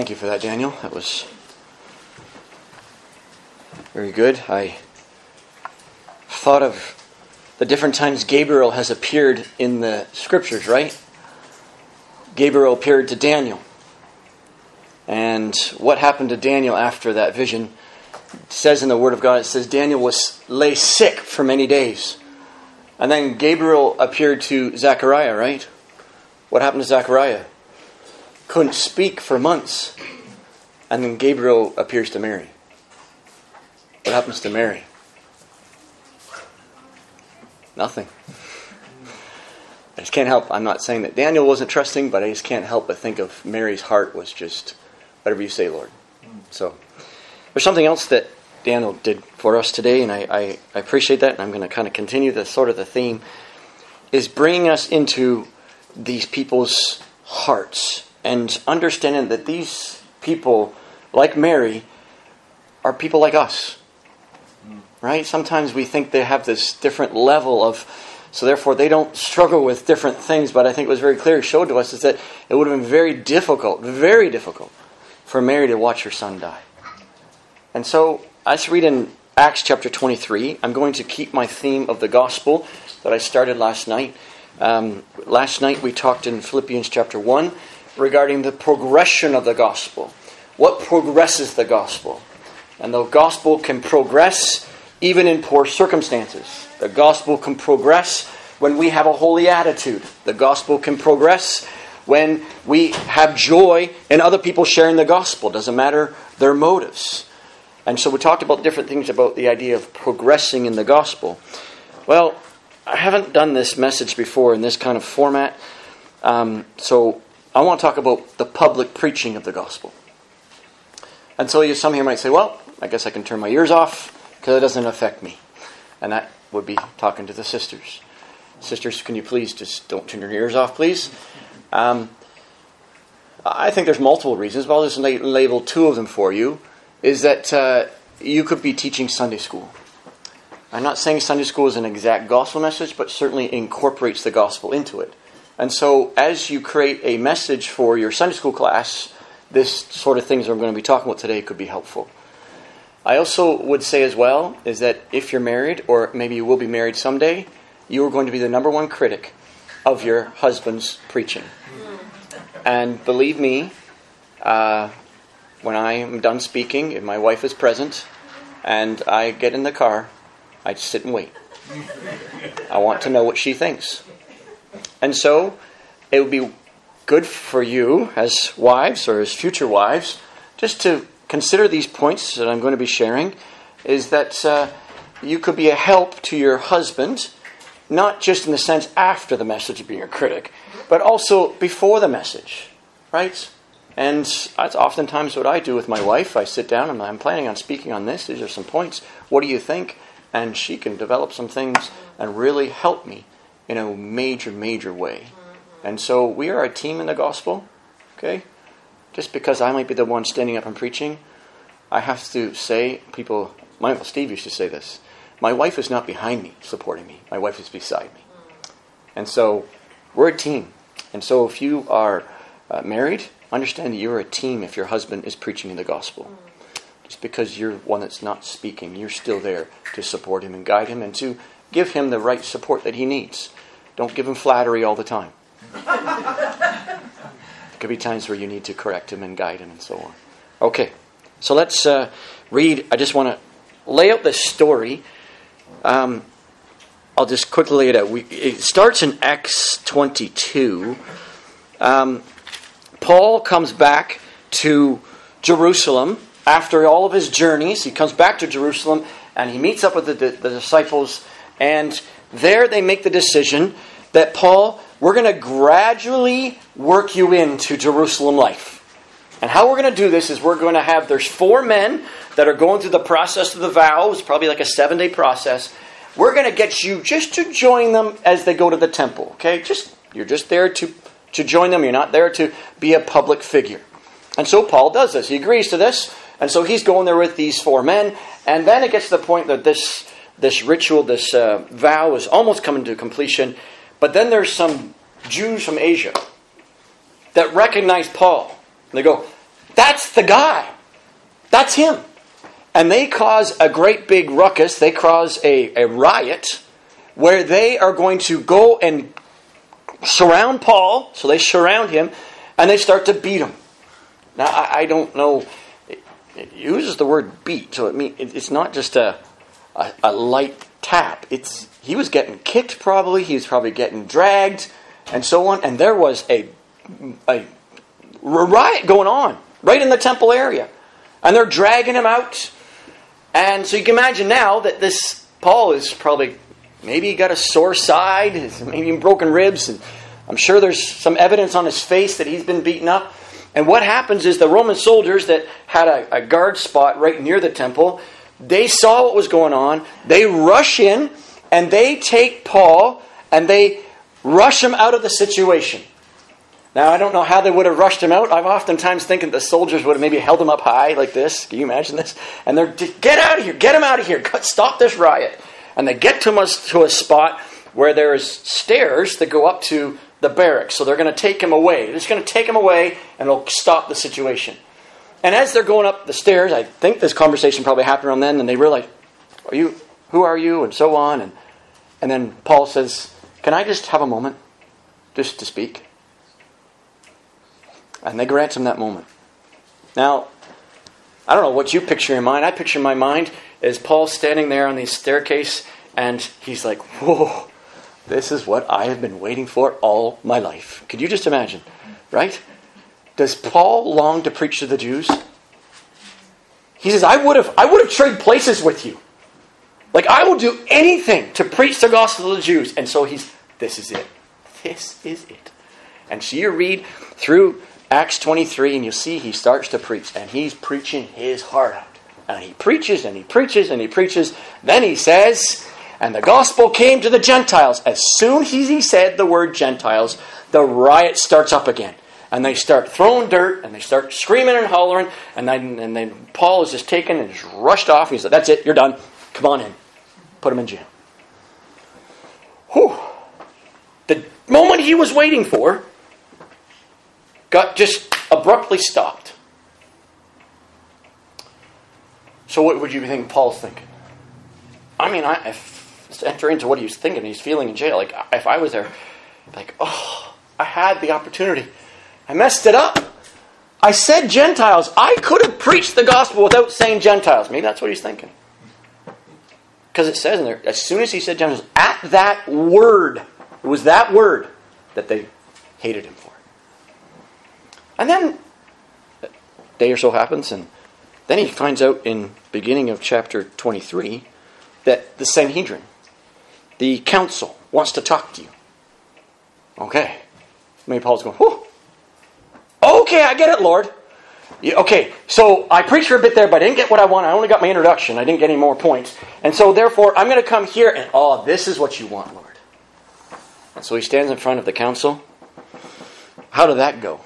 Thank you for that, Daniel. That was very good. I thought of the different times Gabriel has appeared in the Scriptures, right? Gabriel appeared to Daniel. And what happened to Daniel after that vision? It says in the Word of God, it says Daniel lay sick for many days. And then Gabriel appeared to Zechariah, right? What happened to Zechariah? Couldn't speak for months. And then Gabriel appears to Mary. What happens to Mary? Nothing. I just can't help. I'm not saying that Daniel wasn't trusting, but I just can't help but think of Mary's heart was just, whatever you say, Lord. So, there's something else that Daniel did for us today, and I appreciate that, and I'm going to kind of continue the theme, is bringing us into these people's hearts and understanding that these people, like Mary, are people like us. Right? Sometimes we think they have this different level of, so therefore they don't struggle with different things, but I think it was very clear, showed to us, is that it would have been very difficult for Mary to watch her son die. And so, let's read in Acts chapter 23. I'm going to keep my theme of the gospel that I started last night. Last night we talked in Philippians chapter 1 regarding the progression of the gospel. What progresses the gospel? And the gospel can progress even in poor circumstances. The gospel can progress when we have a holy attitude. The gospel can progress when we have joy in other people sharing the gospel. Doesn't matter their motives. And so we talked about different things about the idea of progressing in the gospel. Well, I haven't done this message before in this kind of format. So I want to talk about the public preaching of the gospel. And so some here might say, well, I guess I can turn my ears off because it doesn't affect me. And that would be talking to the sisters. Sisters, can you please just don't turn your ears off, please? I think there's multiple reasons, but I'll just label two of them for you. Is that you could be teaching Sunday school. I'm not saying Sunday school is an exact gospel message, but certainly incorporates the gospel into it. And so as you create a message for your Sunday school class, this sort of things I'm going to be talking about today could be helpful. I also would say as well, is that if you're married, or maybe you will be married someday, you are going to be the number one critic of your husband's preaching. And believe me, when I am done speaking, if my wife is present, and I get in the car, I just sit and wait. I want to know what she thinks. And so, it would be good for you as wives, or as future wives, just to consider these points that I'm going to be sharing, is that you could be a help to your husband, not just in the sense after the message of being a critic, but also before the message, right? And that's oftentimes what I do with my wife. I sit down and I'm planning on speaking on this. These are some points. What do you think? And she can develop some things and really help me in a major, major way. And so we are a team in the gospel, okay? Just because I might be the one standing up and preaching, I have to say, my Uncle Steve used to say this, my wife is not behind me, supporting me. My wife is beside me. And so, we're a team. And so if you are married, understand that you're a team if your husband is preaching in the gospel. Just because you're one that's not speaking, you're still there to support him and guide him and to give him the right support that he needs. Don't give him flattery all the time. There could be times where you need to correct him and guide him and so on. Okay, so let's read. I just want to lay out this story. I'll just quickly lay it out. It starts in Acts 22. Paul comes back to Jerusalem after all of his journeys. He comes back to Jerusalem and he meets up with the disciples. And there they make the decision that, Paul, we're going to gradually work you into Jerusalem life. And how we're going to do this is we're going to have, there's 4 men that are going through the process of the vows, probably like a 7-day process. We're going to get you just to join them as they go to the temple. Okay? You're just there to join them. You're not there to be a public figure. And so Paul does this. He agrees to this. And so he's going there with these 4 men. And then it gets to the point that this ritual, this vow is almost coming to completion. But then there's some Jews from Asia that recognize Paul. And they go, That's the guy. That's him. And they cause a great big ruckus. They cause a riot where they are going to go and surround Paul. So they surround him and they start to beat him. Now, I don't know. It uses the word beat. So it's not just a light tap. He was getting kicked probably. He was probably getting dragged and so on. And there was a riot going on right in the temple area. And they're dragging him out. And so you can imagine now that this Paul is probably, maybe he got a sore side, maybe even broken ribs. And I'm sure there's some evidence on his face that he's been beaten up. And what happens is the Roman soldiers that had a guard spot right near the temple, they saw what was going on. They rush in and they take Paul and they rush him out of the situation. Now, I don't know how they would have rushed him out. I've oftentimes thinking the soldiers would have maybe held him up high like this. Can you imagine this? And they're, get out of here, get him out of here, stop this riot. And they get to a spot where there's stairs that go up to the barracks. So they're going to take him away. They're just going to take him away and it'll stop the situation. And as they're going up the stairs, I think this conversation probably happened around then, and they realize, who are you? And so on. And then Paul says, can I just have a moment just to speak? And they grant him that moment. Now, I don't know what you picture in mind. I picture in my mind as Paul standing there on the staircase, and he's like, whoa, this is what I have been waiting for all my life. Could you just imagine, right? Does Paul long to preach to the Jews? He says, I would have traded places with you. Like, I will do anything to preach the gospel to the Jews. And so this is it. This is it. And so you read through Acts 23 and you'll see he starts to preach. And he's preaching his heart out. And he preaches and he preaches and he preaches. Then he says, and the gospel came to the Gentiles. As soon as he said the word Gentiles, the riot starts up again. And they start throwing dirt, and they start screaming and hollering, and then Paul is just taken and just rushed off. He's like, that's it, you're done. Come on in. Put him in jail. Whew. The moment he was waiting for got just abruptly stopped. So what would you think Paul's thinking? I mean, if enter into what he was thinking, he's feeling in jail. Like, if I was there, like, oh, I had the opportunity. I messed it up. I said Gentiles. I could have preached the gospel without saying Gentiles. Maybe that's what he's thinking. Because it says in there, as soon as he said Gentiles, at that word, it was that word that they hated him for. And then a day or so happens, and then he finds out in beginning of chapter 23 that the Sanhedrin, the council, wants to talk to you. Okay. Maybe Paul's going, whew. Okay, I get it, Lord. Okay, so I preached for a bit there, but I didn't get what I want. I only got my introduction. I didn't get any more points. And so therefore, I'm going to come here and, this is what you want, Lord. And so he stands in front of the council. How did that go?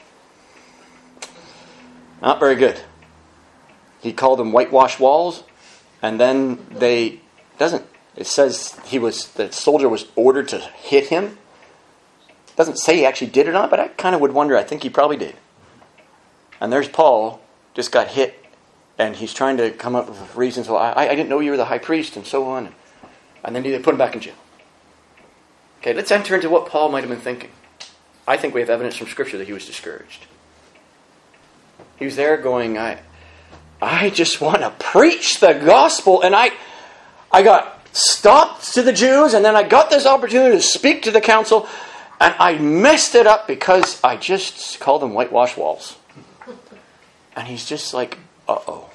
Not very good. He called them whitewashed walls, and then it says the soldier was ordered to hit him. Doesn't say he actually did it or not, but I kind of would wonder. I think he probably did. And there's Paul, just got hit, and he's trying to come up with reasons. Well, I didn't know you were the high priest, and so on. And then they put him back in jail. Okay, let's enter into what Paul might have been thinking. I think we have evidence from Scripture that he was discouraged. He was there going, I just want to preach the gospel, and I got stopped to the Jews, and then I got this opportunity to speak to the council. And I messed it up because I just called them whitewashed walls. And he's just like, uh-oh.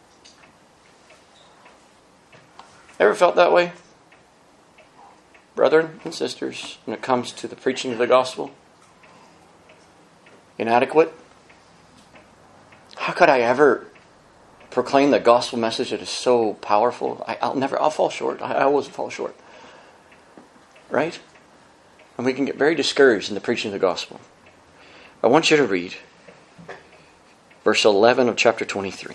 Ever felt that way? Brethren and sisters, when it comes to the preaching of the gospel? Inadequate? How could I ever proclaim the gospel message that is so powerful? I'll fall short. I always fall short. Right? And we can get very discouraged in the preaching of the gospel. I want you to read verse 11 of chapter 23.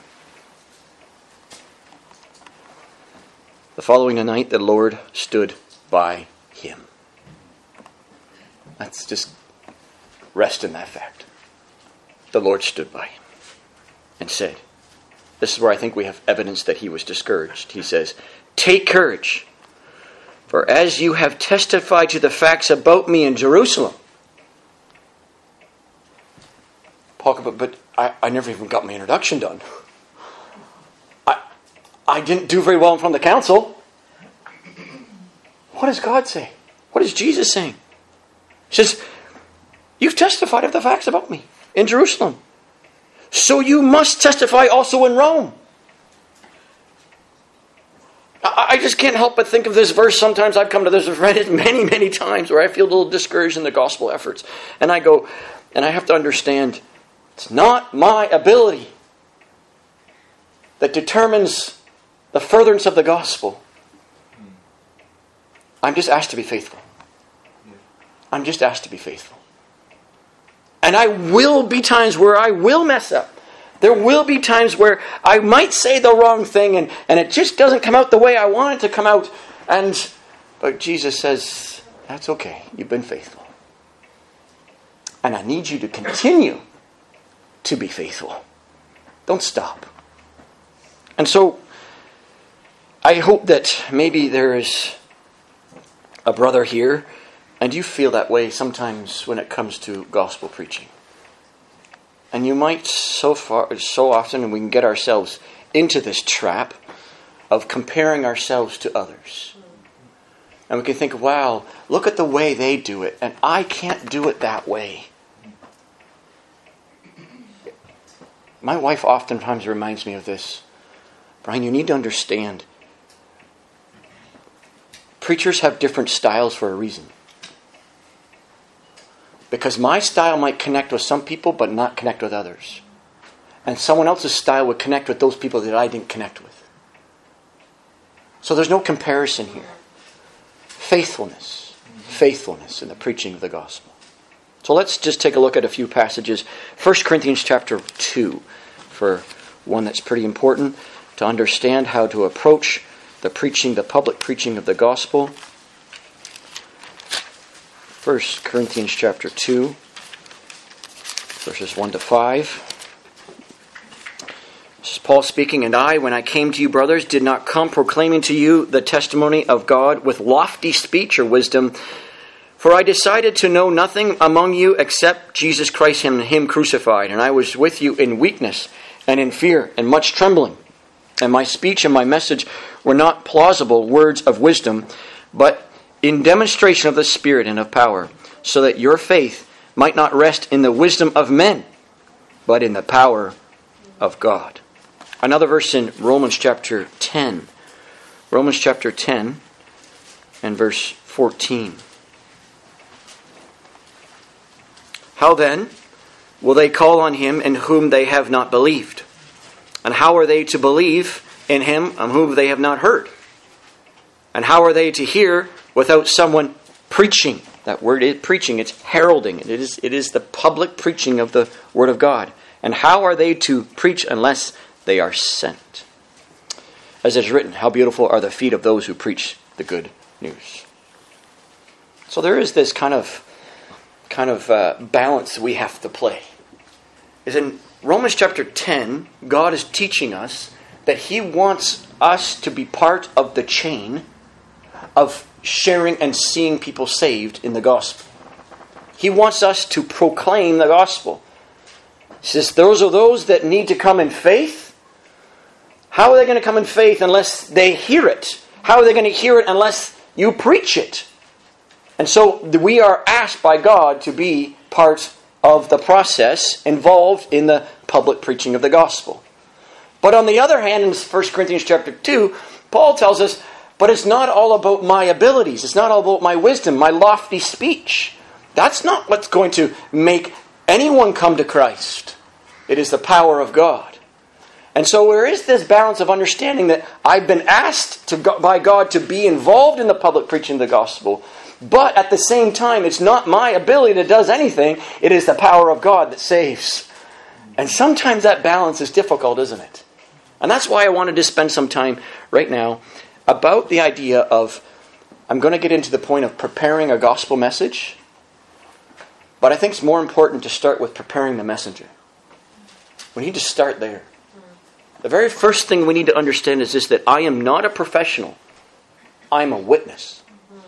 The following night, the Lord stood by him. Let's just rest in that fact. the Lord stood by and said, this is where I think we have evidence that he was discouraged. He says, "Take courage, for as you have testified to the facts about me in Jerusalem." Paul, but I never even got my introduction done. I didn't do very well in front of the council. What does God say? What is Jesus saying? He says, you've testified of the facts about me in Jerusalem. So you must testify also in Rome. I just can't help but think of this verse. Sometimes I've come to this, I've read it many, many times where I feel a little discouraged in the gospel efforts. And I go, and I have to understand, it's not my ability that determines the furtherance of the gospel. I'm just asked to be faithful. I'm just asked to be faithful. And I will be times where I will mess up. There will be times where I might say the wrong thing and it just doesn't come out the way I want it to come out. But Jesus says, that's okay. You've been faithful. And I need you to continue to be faithful. Don't stop. And so, I hope that maybe there is a brother here, and you feel that way sometimes when it comes to gospel preaching. And you might so often, and we can get ourselves into this trap of comparing ourselves to others. And we can think, wow, look at the way they do it, and I can't do it that way. My wife oftentimes reminds me of this. Brian, you need to understand, preachers have different styles for a reason. Because my style might connect with some people, but not connect with others. And someone else's style would connect with those people that I didn't connect with. So there's no comparison here. Faithfulness in the preaching of the gospel. So let's just take a look at a few passages. 1 Corinthians chapter 2, for one that's pretty important to understand how to approach the public preaching of the gospel. 1 Corinthians chapter 2, verses 1 to 5. This is Paul speaking, "And I, when I came to you, brothers, did not come proclaiming to you the testimony of God with lofty speech or wisdom, for I decided to know nothing among you except Jesus Christ and Him crucified. And I was with you in weakness and in fear and much trembling. And my speech and my message were not plausible words of wisdom, but in demonstration of the Spirit and of power, so that your faith might not rest in the wisdom of men, but in the power of God." Another verse in Romans chapter 10. Romans chapter 10 and verse 14. "How then will they call on Him in whom they have not believed? And how are they to believe in Him on whom they have not heard? And how are they to hear without someone preaching?" That word is preaching, it's heralding. It is the public preaching of the Word of God. "And how are they to preach unless they are sent? As it is written, how beautiful are the feet of those who preach the good news." So there is this kind of balance we have to play. Is in Romans chapter 10, God is teaching us that He wants us to be part of the chain of sharing and seeing people saved in the gospel. He wants us to proclaim the gospel. He says, those are those that need to come in faith. How are they going to come in faith unless they hear it? How are they going to hear it unless you preach it? And so we are asked by God to be part of the process involved in the public preaching of the gospel. But on the other hand, in 1 Corinthians chapter 2, Paul tells us, but it's not all about my abilities. It's not all about my wisdom, my lofty speech. That's not what's going to make anyone come to Christ. It is the power of God. And so there is this balance of understanding that I've been asked by God to be involved in the public preaching of the gospel, but at the same time, it's not my ability that does anything. It is the power of God that saves. And sometimes that balance is difficult, isn't it? And that's why I wanted to spend some time right now about the idea of, I'm going to get into the point of preparing a gospel message, but I think it's more important to start with preparing the messenger. We need to start there. The very first thing we need to understand is this, that I am not a professional. I am a witness.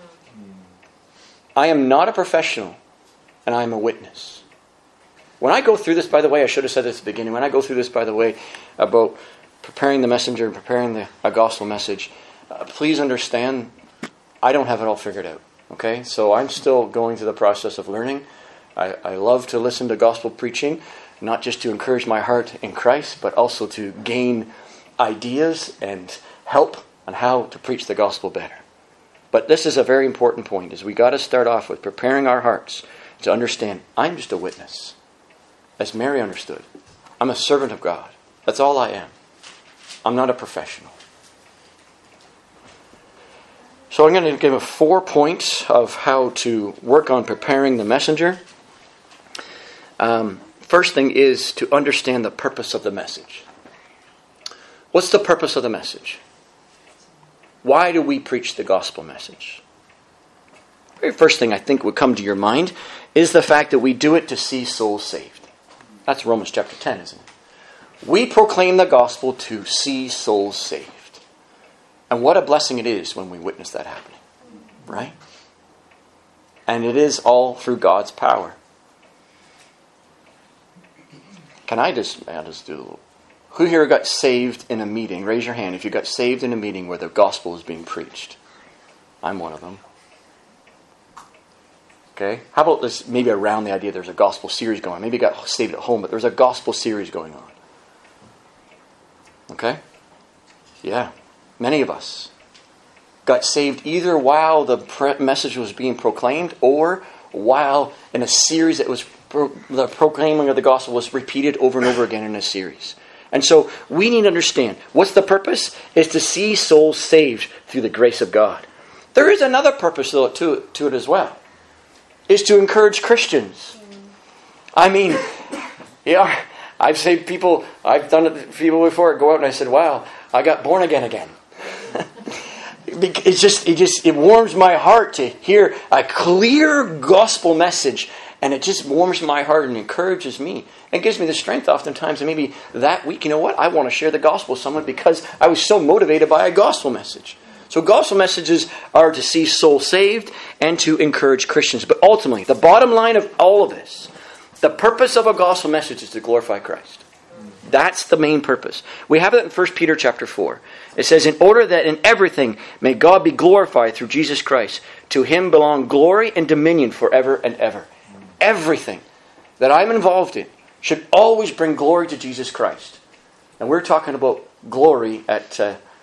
I am not a professional, and I am a witness. When I go through this, by the way, I should have said this at the beginning. When I go through this, by the way, about preparing the messenger and preparing a gospel message, please understand, I don't have it all figured out. Okay? So I'm still going through the process of learning. I love to listen to gospel preaching, not just to encourage my heart in Christ, but also to gain ideas and help on how to preach the gospel better. But this is a very important point, is we got to start off with preparing our hearts to understand, I'm just a witness. As Mary understood, I'm a servant of God. That's all I am. I'm not a professional. So I'm going to give 4 points of how to work on preparing the messenger. First thing is to understand the purpose of the message. What's the purpose of the message? Why do we preach the gospel message? The very first thing I think would come to your mind is the fact that we do it to see souls saved. That's Romans chapter 10, isn't it? We proclaim the gospel to see souls saved. And what a blessing it is when we witness that happening. Right? And it is all through God's power. I'll just do a little. Who here got saved in a meeting? Raise your hand if you got saved in a meeting where the gospel is being preached. I'm one of them. Okay? How about this, maybe around the idea there's a gospel series going on. Maybe you got saved at home, but there's a gospel series going on. Okay? Yeah. Many of us got saved either while the message was being proclaimed or while in a series that was the proclaiming of the gospel was repeated over and over again in a series. And so we need to understand, what's the purpose? Is to see souls saved through the grace of God. There is another purpose though to it as well. Is to encourage Christians. I mean, yeah, I've saved people, I've done it for people before, go out and I said, wow, I got born again. It warms my heart to hear a clear gospel message. And it just warms my heart and encourages me. And gives me the strength oftentimes. And maybe that week, you know what? I want to share the gospel with someone because I was so motivated by a gospel message. So gospel messages are to see souls saved and to encourage Christians. But ultimately, the bottom line of all of this, the purpose of a gospel message is to glorify Christ. That's the main purpose. We have it in 1 Peter chapter 4. It says, in order that in everything may God be glorified through Jesus Christ. To Him belong glory and dominion forever and ever. Everything that I'm involved in should always bring glory to Jesus Christ. And we're talking about glory at,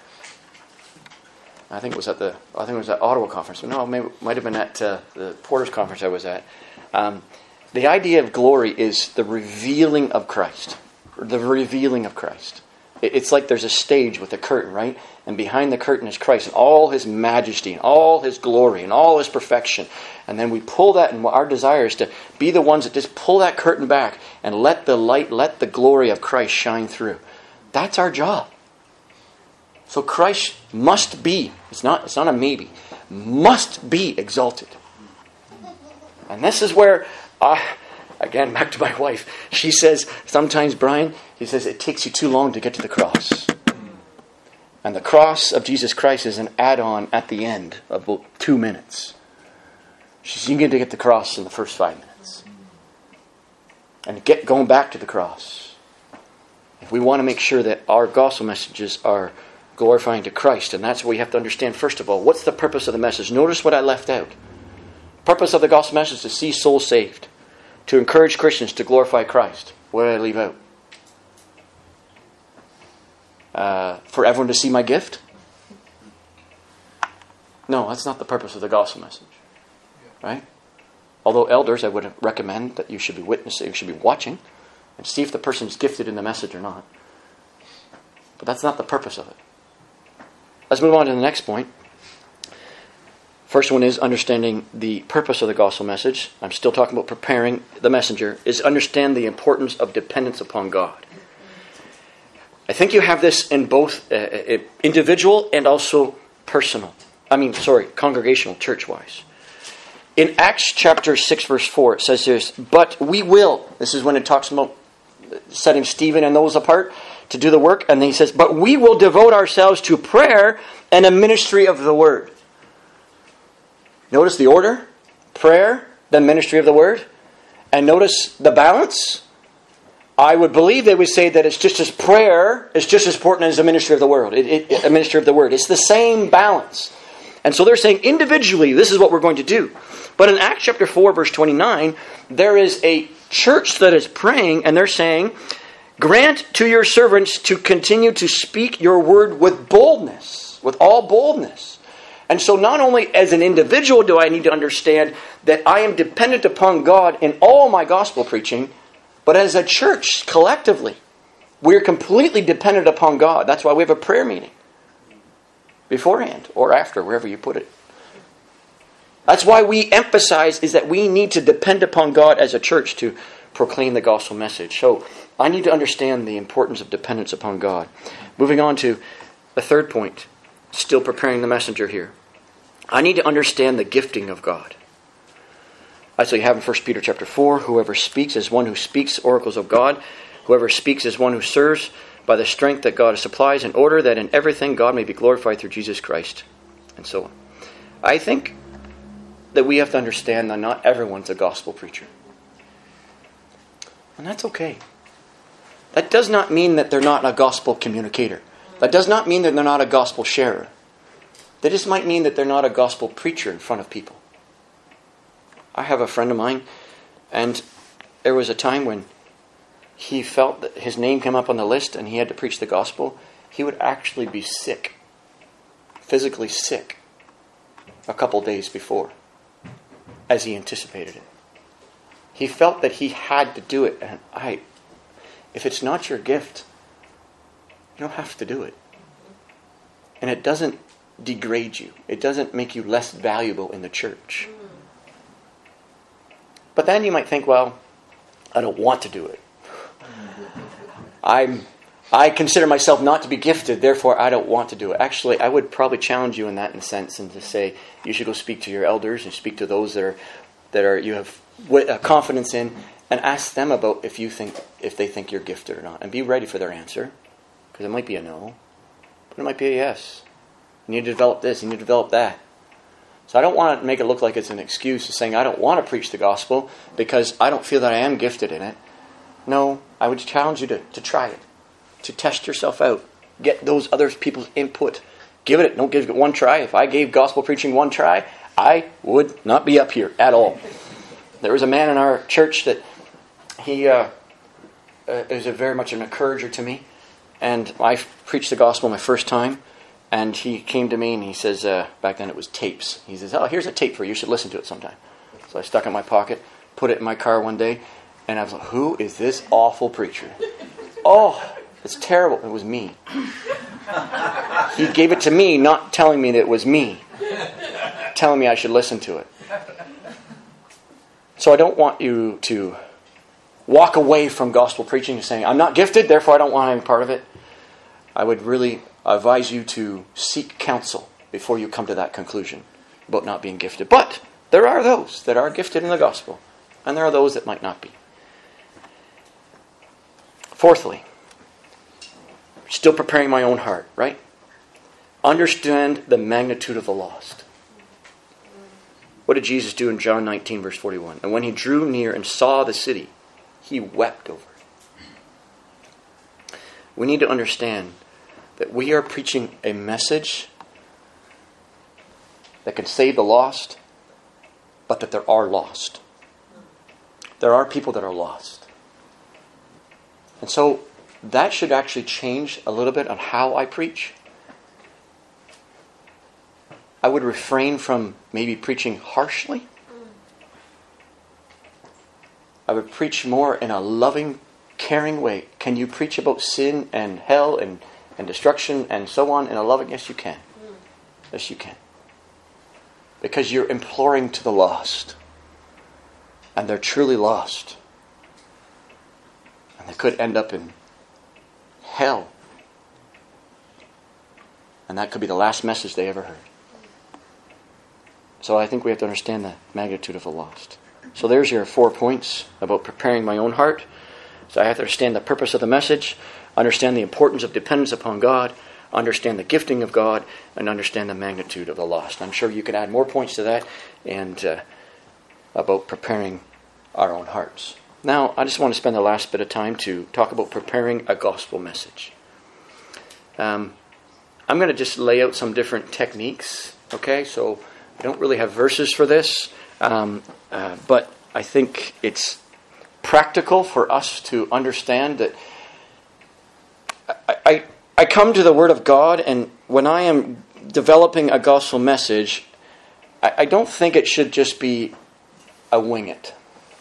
I think it was at Ottawa conference. No, maybe it might have been at the Porter's conference I was at. The idea of glory is the revealing of Christ. The revealing of Christ. It's like there's a stage with a curtain, right? And behind the curtain is Christ and all His majesty and all His glory and all His perfection. And then we pull that, and our desire is to be the ones that just pull that curtain back and let the light, let the glory of Christ shine through. That's our job. So Christ must be, it's not a maybe, must be exalted. And this is where, again, back to my wife. She says, sometimes, Brian, she says, it takes you too long to get to the cross. And the cross of Jesus Christ is an add-on at the end of about 2 minutes. She says, you get to get the cross in the first 5 minutes. And going back to the cross. If we want to make sure that our gospel messages are glorifying to Christ, and that's what we have to understand, first of all, what's the purpose of the message? Notice what I left out. Purpose of the gospel message is to see souls saved. To encourage Christians to glorify Christ. What did I leave out? For everyone to see my gift? No, that's not the purpose of the gospel message. Right? Although elders, I would recommend that you should be witnessing, you should be watching and see if the person's gifted in the message or not. But that's not the purpose of it. Let's move on to the next point. First one is understanding the purpose of the gospel message. I'm still talking about preparing the messenger. Is understand the importance of dependence upon God. I think you have this in both individual and also congregational, church-wise. In Acts chapter 6 verse 4 it says this, but we will, this is when it talks about setting Stephen and those apart to do the work. And then he says, but we will devote ourselves to prayer and a ministry of the word. Notice the order. Prayer, then ministry of the word. And notice the balance. I would believe they would say that it's just as prayer is just as important as the ministry of the word. A ministry of the word. It's the same balance. And so they're saying individually, this is what we're going to do. But in Acts chapter 4, verse 29, there is a church that is praying, and they're saying, grant to your servants to continue to speak your word with boldness, with all boldness. And so not only as an individual do I need to understand that I am dependent upon God in all my gospel preaching, but as a church, collectively, we're completely dependent upon God. That's why we have a prayer meeting. Beforehand or after, wherever you put it. That's why we emphasize is that we need to depend upon God as a church to proclaim the gospel message. So I need to understand the importance of dependence upon God. Moving on to the third point. Still preparing the messenger here. I need to understand the gifting of God. That's what you have in 1 Peter chapter 4. Whoever speaks is one who speaks oracles of God. Whoever speaks is one who serves by the strength that God supplies, in order that in everything God may be glorified through Jesus Christ. And so on. I think that we have to understand that not everyone's a gospel preacher. And that's okay. That does not mean that they're not a gospel communicator. That does not mean that they're not a gospel sharer. That just might mean that they're not a gospel preacher in front of people. I have a friend of mine, and there was a time when he felt that his name came up on the list and he had to preach the gospel. He would actually be sick, physically sick, a couple days before, as he anticipated it. He felt that he had to do it, and if it's not your gift, you don't have to do it. And it doesn't degrade you. It doesn't make you less valuable in the church. But then you might think, well, I don't want to do it. I consider myself not to be gifted, therefore I don't want to do it. Actually, I would probably challenge you in that in a sense, and to say you should go speak to your elders and speak to those that are you have confidence in, and ask them about if they think you're gifted or not, and be ready for their answer, because it might be a no, but it might be a yes. You need to develop this, you need to develop that. So I don't want to make it look like it's an excuse of saying I don't want to preach the gospel because I don't feel that I am gifted in it. No, I would challenge you to try it, to test yourself out, get those other people's input. Don't give it one try. If I gave gospel preaching one try, I would not be up here at all. There was a man in our church that he is very much an encourager to me, and I preached the gospel my first time. And he came to me and he says, back then it was tapes. He says, oh, here's a tape for you. You should listen to it sometime. So I stuck it in my pocket, put it in my car one day, and I was like, who is this awful preacher? Oh, it's terrible. It was me. He gave it to me, not telling me that it was me. Telling me I should listen to it. So I don't want you to walk away from gospel preaching and saying, I'm not gifted, therefore I don't want any part of it. I would really advise you to seek counsel before you come to that conclusion about not being gifted. But there are those that are gifted in the gospel, and there are those that might not be. Fourthly, still preparing my own heart, right? Understand the magnitude of the lost. What did Jesus do in John 19, verse 41? And when he drew near and saw the city, he wept over it. We need to understand that we are preaching a message that can save the lost, but that there are lost. There are people that are lost. And so that should actually change a little bit on how I preach. I would refrain from maybe preaching harshly. I would preach more in a loving, caring way. Can you preach about sin and hell and destruction and so on in a loving? Yes, you can. Yes, you can. Because you're imploring to the lost. And they're truly lost. And they could end up in hell. And that could be the last message they ever heard. So I think we have to understand the magnitude of the lost. So there's your 4 points about preparing my own heart. So I have to understand the purpose of the message, understand the importance of dependence upon God, understand the gifting of God, and understand the magnitude of the lost. I'm sure you can add more points to that and about preparing our own hearts. Now, I just want to spend the last bit of time to talk about preparing a gospel message. I'm going to just lay out some different techniques, okay? So I don't really have verses for this, but I think it's practical for us to understand that I come to the Word of God, and when I am developing a gospel message, I don't think it should just be a wing it.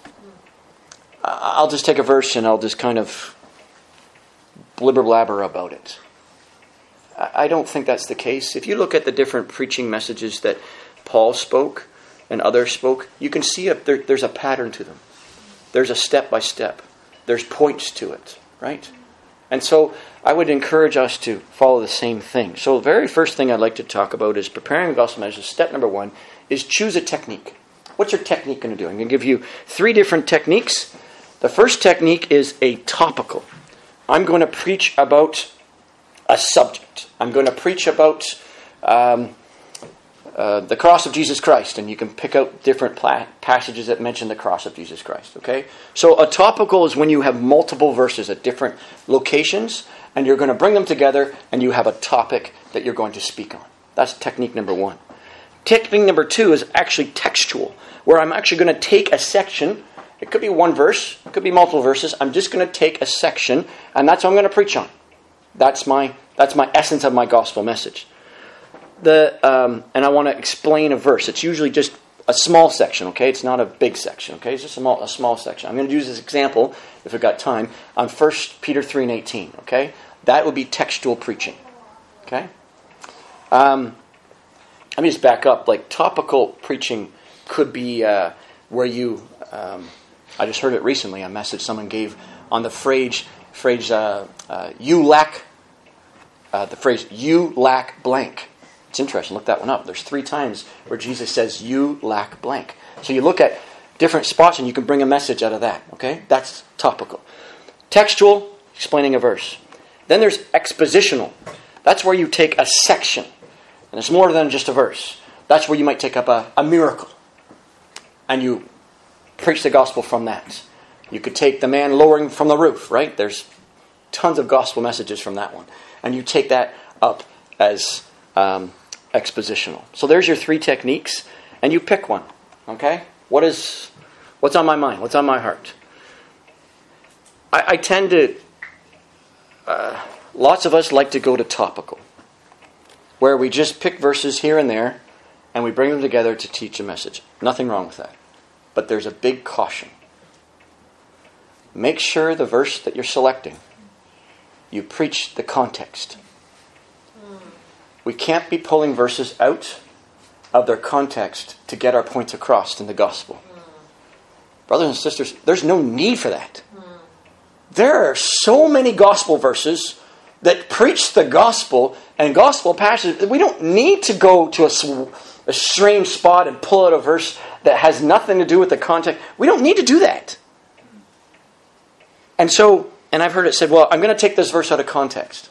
I'll just take a verse and I'll just kind of blibber blabber about it. I don't think that's the case. If you look at the different preaching messages that Paul spoke and others spoke, you can see there's a pattern to them. There's a step by step. There's points to it, right? And so I would encourage us to follow the same thing. So the very first thing I'd like to talk about is preparing a gospel message. Step number 1 is choose a technique. What's your technique going to do? I'm going to give you 3 different techniques. The first technique is a topical. I'm going to preach about a subject. I'm going to preach about the cross of Jesus Christ, and you can pick out different passages that mention the cross of Jesus Christ. Okay, so a topical is when you have multiple verses at different locations, and you're going to bring them together, and you have a topic that you're going to speak on. That's technique number 1. Technique number 2 is actually textual, where I'm actually going to take a section. It could be one verse, it could be multiple verses. I'm just going to take a section, and that's what I'm going to preach on. That's my essence of my gospel message. And I want to explain a verse. It's usually just a small section, okay? It's not a big section, okay? It's just a small section. I'm going to use this example, if we've got time, on 1 Peter 3:18, okay? That would be textual preaching, okay? Let me just back up. Like, topical preaching could be where you... I just heard it recently, a message someone gave on the phrase you lack blank. It's interesting. Look that one up. There's 3 times where Jesus says, you lack blank. So you look at different spots and you can bring a message out of that. Okay? That's topical. Textual, explaining a verse. Then there's expositional. That's where you take a section. And it's more than just a verse. That's where you might take up a miracle. And you preach the gospel from that. You could take the man lowering from the roof, right? There's tons of gospel messages from that one. And you take that up as expositional. So there's your 3 techniques, and you pick one. Okay? What's on my mind? What's on my heart? I tend to... lots of us like to go to topical, where we just pick verses here and there, and we bring them together to teach a message. Nothing wrong with that. But there's a big caution. Make sure the verse that you're selecting, you preach the context. We can't be pulling verses out of their context to get our points across in the gospel. Brothers and sisters, there's no need for that. There are so many gospel verses that preach the gospel and gospel passages. We don't need to go to a strange spot and pull out a verse that has nothing to do with the context. We don't need to do that. And I've heard it said, well, I'm going to take this verse out of context.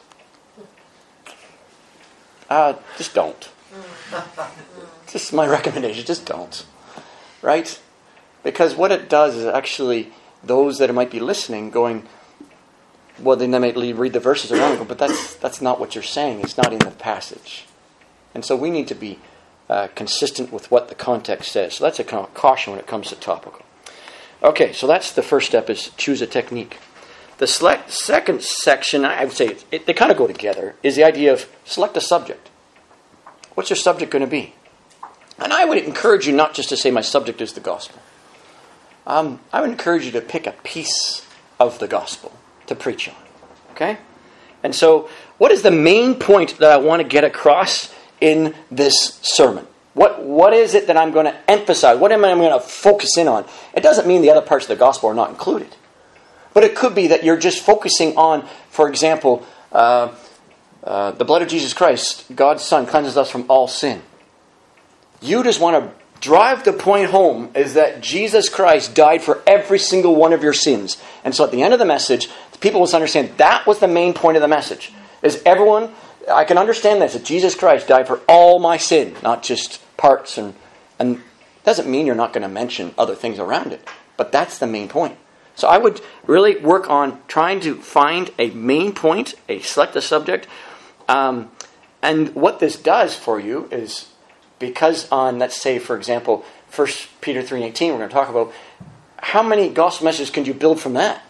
Just don't. Just my recommendation, just don't. Right? Because what it does is actually those that might be listening going, well, then they might read the verses around, but that's not what you're saying. It's not in the passage. And so we need to be consistent with what the context says. So that's a caution when it comes to topical. Okay, so that's the first step, is choose a technique. The second section, I would say, they kind of go together, is the idea of select a subject. What's your subject going to be? And I would encourage you not just to say my subject is the gospel. I would encourage you to pick a piece of the gospel to preach on. Okay? And so, what is the main point that I want to get across in this sermon? What is it that I'm going to emphasize? What am I going to focus in on? It doesn't mean the other parts of the gospel are not included. But it could be that you're just focusing on, for example, the blood of Jesus Christ, God's Son, cleanses us from all sin. You just want to drive the point home is that Jesus Christ died for every single one of your sins. And so at the end of the message, people will understand that was the main point of the message. Is everyone, I can understand this, that Jesus Christ died for all my sin, not just parts. And doesn't mean you're not going to mention other things around it. But that's the main point. So I would really work on trying to find a main point, select a subject. And what this does for you is, because on, let's say, for example, 1 Peter 3:18, we're going to talk about, how many gospel messages can you build from that?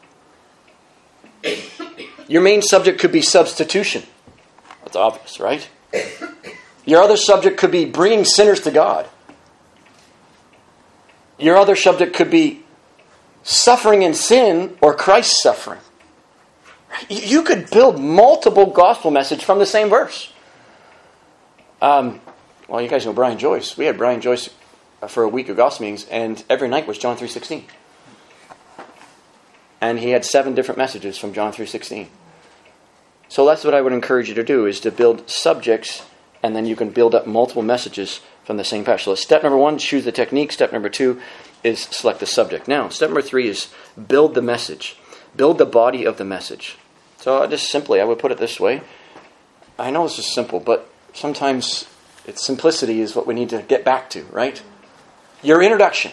Your main subject could be substitution. That's obvious, right? Your other subject could be bringing sinners to God. Your other subject could be suffering in sin or Christ's suffering. You could build multiple gospel messages from the same verse. Well, you guys know Brian Joyce. We had Brian Joyce for a week of gospel meetings, and every night was John 3:16. And he had 7 different messages from John 3:16. So that's what I would encourage you to do, is to build subjects, and then you can build up multiple messages from the same passage. So step number 1, choose the technique. Step number 2 is select the subject. Now, step number 3 is build the message. Build the body of the message. So just simply, I would put it this way. I know this is simple, but sometimes simplicity is what we need to get back to, right? Your introduction.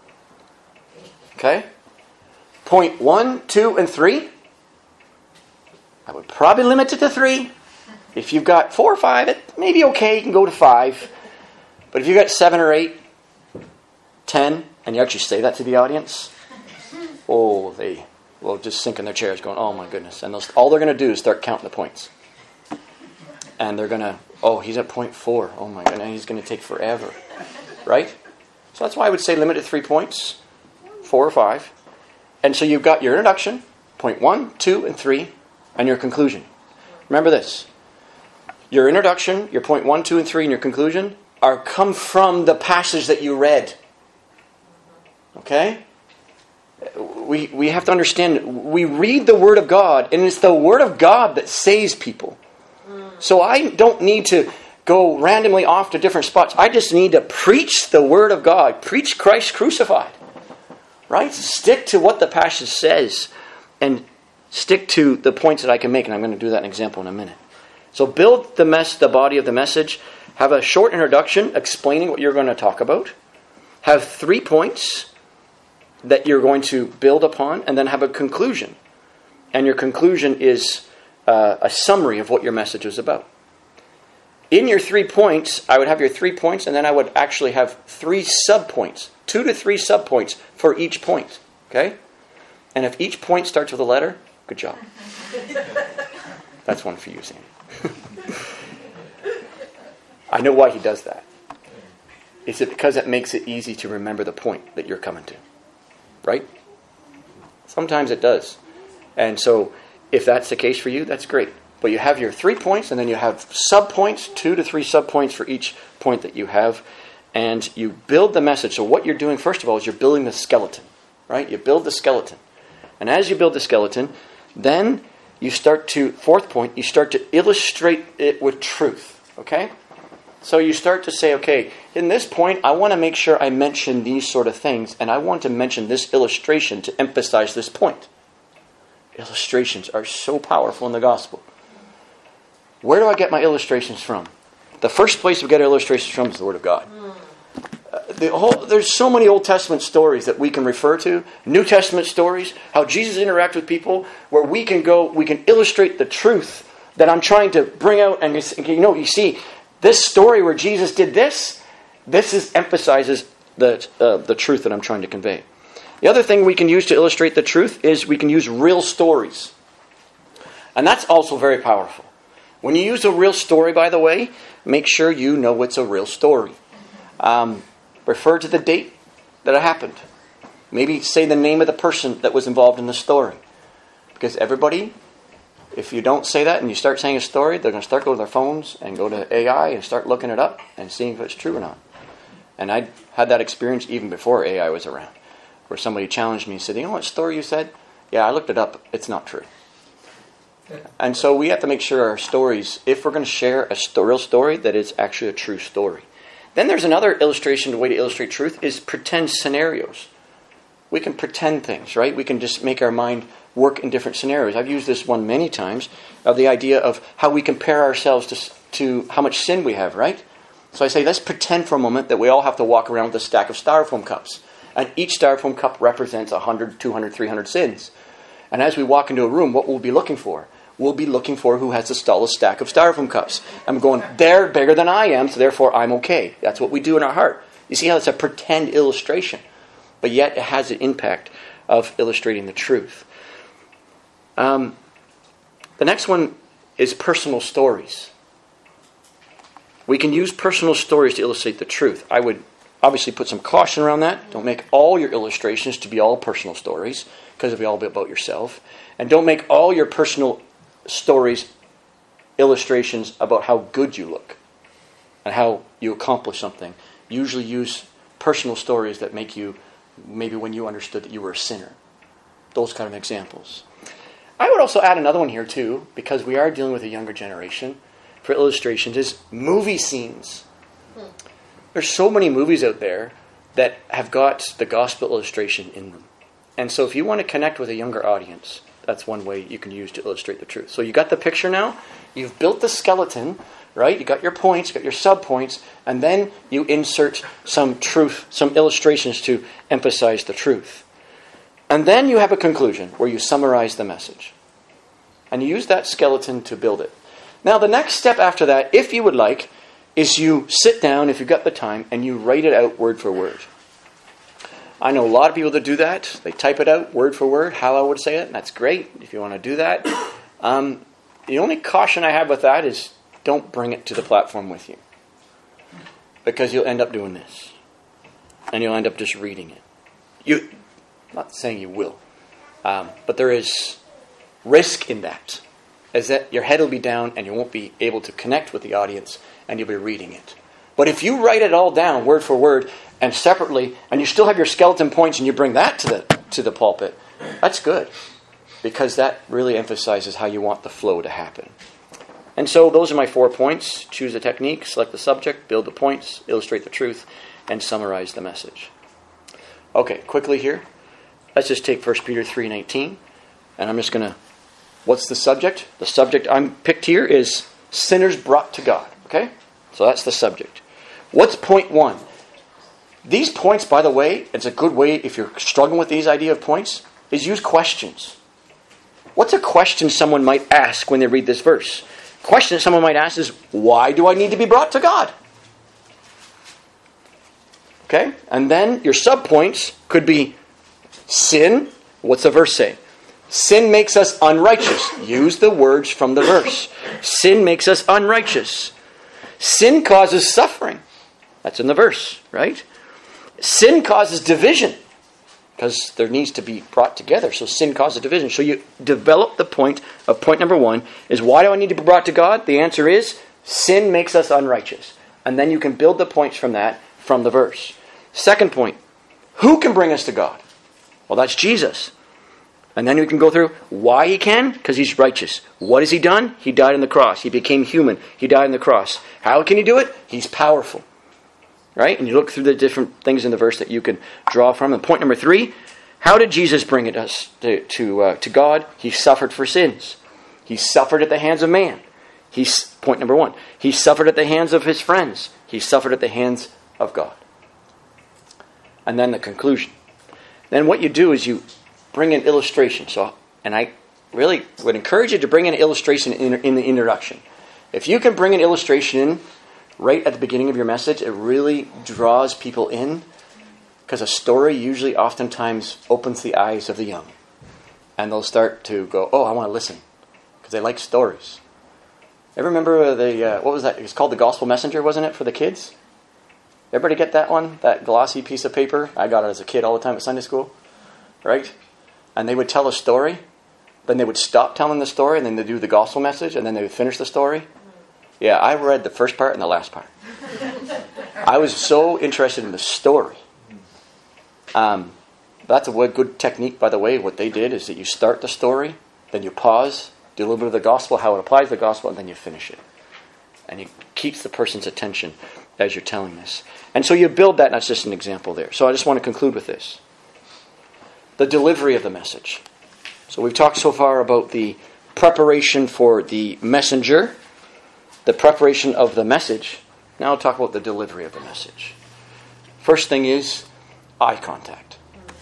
Okay? Point 1, 2, and 3. I would probably limit it to 3. If you've got 4 or 5, it may be okay. You can go to 5. But if you've got 7 or 8, 10, and you actually say that to the audience, they will just sink in their chairs going, oh my goodness. And all they're going to do is start counting the points. And they're going to, he's at point 4. Oh my goodness, he's going to take forever. Right? So that's why I would say limit to 3 points, 4 or 5. And so you've got your introduction, point 1, 2, and 3, and your conclusion. Remember this. Your introduction, your point 1, 2, and 3, and your conclusion come from the passage that you read. Okay? We have to understand, we read the Word of God, and it's the Word of God that saves people. So I don't need to go randomly off to different spots. I just need to preach the Word of God. Preach Christ crucified. Right? Stick to what the passage says, and stick to the points that I can make, and I'm going to do that in an example in a minute. So build the body of the message. Have a short introduction explaining what you're going to talk about. Have 3 points that you're going to build upon, and then have a conclusion. And your conclusion is a summary of what your message is about. In your 3 points, I would have your 3 points, and then I would actually have 3 subpoints, 2 to 3 subpoints for each point. Okay? And if each point starts with a letter, good job. That's one for you, Sandy. I know why he does that. Is it because it makes it easy to remember the point that you're coming to? Right? Sometimes it does. And so, if that's the case for you, that's great. But you have your 3 points, and then you have subpoints, 2 to 3 subpoints for each point that you have. And you build the message. So what you're doing, first of all, is you're building the skeleton. Right? You build the skeleton. And as you build the skeleton, then you start to, 4th point, you start to illustrate it with truth. Okay? So you start to say, okay, in this point, I want to make sure I mention these sort of things, and I want to mention this illustration to emphasize this point. Illustrations are so powerful in the gospel. Where do I get my illustrations from? The first place we get our illustrations from is the Word of God. There's so many Old Testament stories that we can refer to, New Testament stories, how Jesus interacted with people, where we can illustrate the truth that I'm trying to bring out. And you see, this story where Jesus did this emphasizes the truth that I'm trying to convey. The other thing we can use to illustrate the truth is we can use real stories. And that's also very powerful. When you use a real story, by the way, make sure you know it's a real story. Refer to the date that it happened. Maybe say the name of the person that was involved in the story. Because everybody, if you don't say that and you start saying a story, they're going to start going to their phones and go to AI and start looking it up and seeing if it's true or not. And I had that experience even before AI was around, where somebody challenged me and said, you know what story you said? Yeah, I looked it up. It's not true. And so we have to make sure our stories, if we're going to share a real story, that it's actually a true story. Then there's another illustration, the way to illustrate truth is pretend scenarios. We can pretend things, right? We can just make our mind work in different scenarios. I've used this one many times, of the idea of how we compare ourselves to how much sin we have, right? So I say, let's pretend for a moment that we all have to walk around with a stack of styrofoam cups. And each styrofoam cup represents 100, 200, 300 sins. And as we walk into a room, what will we be looking for? We'll be looking for who has the tallest stack of styrofoam cups. I'm going, they're bigger than I am, so therefore I'm okay. That's what we do in our heart. You see how it's a pretend illustration, but yet it has an impact of illustrating the truth. The next one is personal stories. We can use personal stories to illustrate the truth. I would obviously put some caution around that. Don't make all your illustrations to be all personal stories, because it'll be all about yourself. And don't make all your personal stories illustrations about how good you look and how you accomplish something. Usually use personal stories that make you, maybe when you understood that you were a sinner. Those kind of examples. I would also add another one here too, because we are dealing with a younger generation, for illustrations, is movie scenes. There's so many movies out there that have got the gospel illustration in them. And so if you want to connect with a younger audience, that's one way you can use to illustrate the truth. So you got the picture now, you've built the skeleton, right? You got your points, you got your sub-points, and then you insert some truth, some illustrations to emphasize the truth. And then you have a conclusion where you summarize the message. And you use that skeleton to build it. Now the next step after that, if you would like, is you sit down, if you've got the time, and you write it out word for word. I know a lot of people that do that. They type it out word for word, how I would say it, and that's great if you want to do that. The only caution I have with that is don't bring it to the platform with you. Because you'll end up doing this. And you'll end up just reading it. I'm not saying you will. But there is risk in that. Is that your head will be down and you won't be able to connect with the audience and you'll be reading it. But if you write it all down word for word and separately, and you still have your skeleton points and you bring that to the pulpit, that's good. Because that really emphasizes how you want the flow to happen. And so those are my 4 points. Choose a technique, select the subject, build the points, illustrate the truth, and summarize the message. Okay, quickly here. Let's just take 1 Peter 3:19. And I'm just going to... What's the subject? The subject I'm picked here is sinners brought to God. Okay? So that's the subject. What's point 1? These points, by the way, it's a good way if you're struggling with these idea of points, is use questions. What's a question someone might ask when they read this verse? Question that someone might ask is, why do I need to be brought to God? Okay? And then your subpoints could be sin. What's the verse say? Sin makes us unrighteous. Use the words from the verse. Sin makes us unrighteous. Sin causes suffering. That's in the verse, right? Sin causes division. Because there needs to be brought together. So sin causes division. So you develop the point of point number 1 is, why do I need to be brought to God? The answer is, sin makes us unrighteous. And then you can build the points from that, from the verse. Second point, who can bring us to God? Well, that's Jesus. And then we can go through why he can, because he's righteous. What has he done? He died on the cross. He became human. He died on the cross. How can he do it? He's powerful. Right? And you look through the different things in the verse that you can draw from. And point number 3, how did Jesus bring us to God? He suffered for sins. He suffered at the hands of man. Point number 1, he suffered at the hands of his friends. He suffered at the hands of God. And then the conclusion. Then what you do is you bring an illustration. And I really would encourage you to bring an illustration in the introduction. If you can bring an illustration in right at the beginning of your message, it really draws people in, because a story usually oftentimes opens the eyes of the young. And they'll start to go, oh, I want to listen, because they like stories. Ever remember what was that? It's called The Gospel Messenger, wasn't it, for the kids? Everybody get that one? That glossy piece of paper? I got it as a kid all the time at Sunday school. Right? And they would tell a story. Then they would stop telling the story, and then they'd do the gospel message, and then they would finish the story. Yeah, I read the first part and the last part. I was so interested in the story. That's a good technique, by the way. What they did is that you start the story, then you pause, do a little bit of the gospel, how it applies to the gospel, and then you finish it. And it keeps the person's attention. as you're telling this. And so you build that, and that's just an example there. So I just want to conclude with this. The delivery of the message. So we've talked so far about the preparation for the messenger, the preparation of the message. Now I'll talk about the delivery of the message. First thing is eye contact.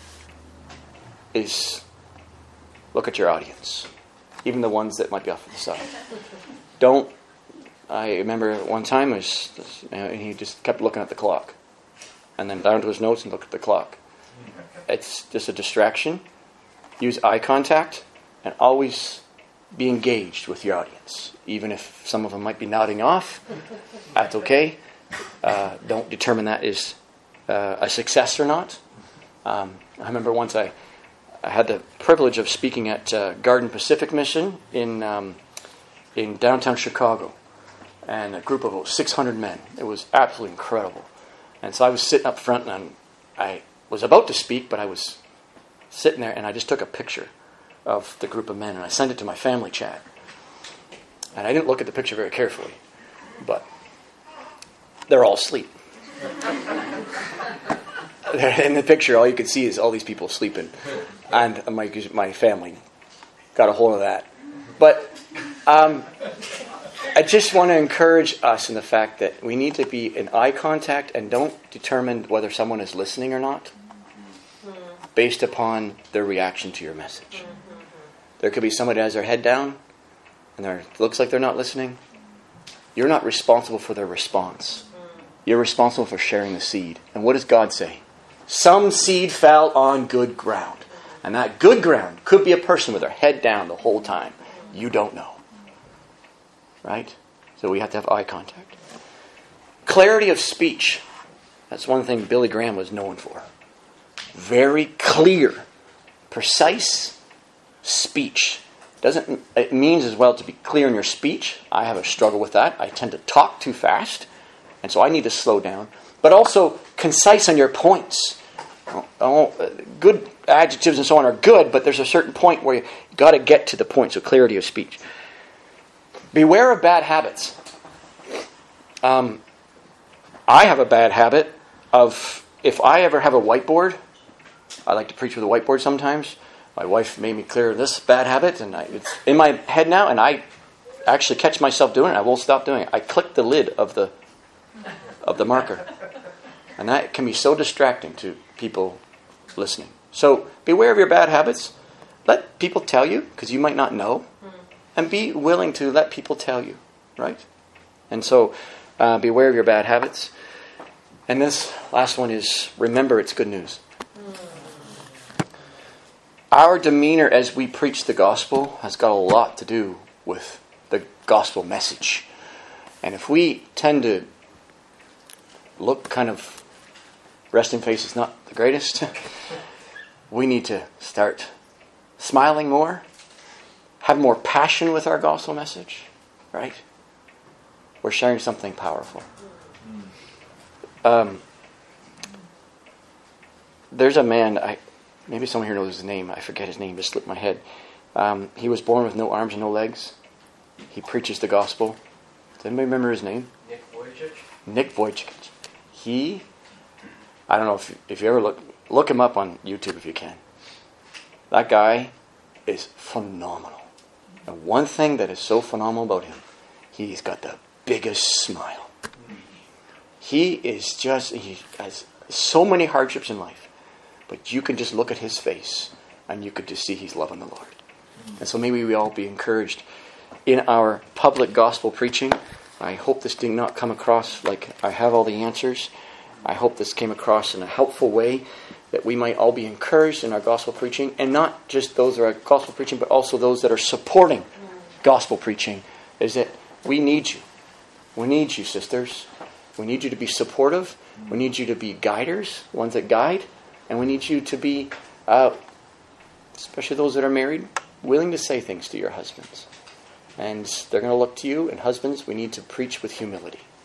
Look at your audience. Even the ones that might be off to the side. I remember one time he just kept looking at the clock. And then down to his notes and looked at the clock. It's just a distraction. Use eye contact and always be engaged with your audience. Even if some of them might be nodding off, that's okay. Don't determine that is a success or not. I remember once I had the privilege of speaking at Garden Pacific Mission in downtown Chicago, and a group of about 600 men. It was absolutely incredible. And so I was sitting up front, and I was about to speak, but I was sitting there, and I just took a picture of the group of men, and I sent it to my family chat. And I didn't look at the picture very carefully, but they're all asleep. In the picture, all you could see is all these people sleeping. And my family got a hold of that. But I just want to encourage us in the fact that we need to be in eye contact and don't determine whether someone is listening or not based upon their reaction to your message. There could be somebody that has their head down and it looks like they're not listening. You're not responsible for their response. You're responsible for sharing the seed. And what does God say? Some seed fell on good ground. And that good ground could be a person with their head down the whole time. You don't know. Right? So we have to have eye contact. Clarity of speech. That's one thing Billy Graham was known for. Very clear, precise speech. It means as well to be clear in your speech. I have a struggle with that. I tend to talk too fast. And so I need to slow down. But also concise on your points. Good adjectives and so on are good, but there's a certain point where you've got to get to the point. So clarity of speech. Beware of bad habits. I have a bad habit of, if I ever have a whiteboard, I like to preach with a whiteboard sometimes. My wife made me clear this bad habit, and it's in my head now, and I actually catch myself doing it. I won't stop doing it. I click the lid of the marker. And that can be so distracting to people listening. So beware of your bad habits. Let people tell you, because you might not know. And be willing to let people tell you, right? And so beware of your bad habits. And this last one is, remember it's good news. Our demeanor as we preach the gospel has got a lot to do with the gospel message. And if we tend to look kind of resting face is not the greatest, we need to start smiling more, have more passion with our gospel message, right? We're sharing something powerful. There's a man, maybe someone here knows his name, I forget his name, just slipped my head. He was born with no arms and no legs. He preaches the gospel. Does anybody remember his name? Nick Vujicic. I don't know if you ever look him up on YouTube if you can. That guy is phenomenal. And one thing that is so phenomenal about him, he's got the biggest smile. He has so many hardships in life, but you can just look at his face and you could just see he's loving the Lord. And so maybe we all be encouraged in our public gospel preaching. I hope this did not come across like I have all the answers. I hope this came across in a helpful way, that we might all be encouraged in our gospel preaching, and not just those that are gospel preaching, but also those that are supporting gospel preaching, is that we need you. We need you, sisters. We need you to be supportive. We need you to be guiders, ones that guide. And we need you to be, especially those that are married, willing to say things to your husbands. And they're going to look to you, and husbands, we need to preach with humility.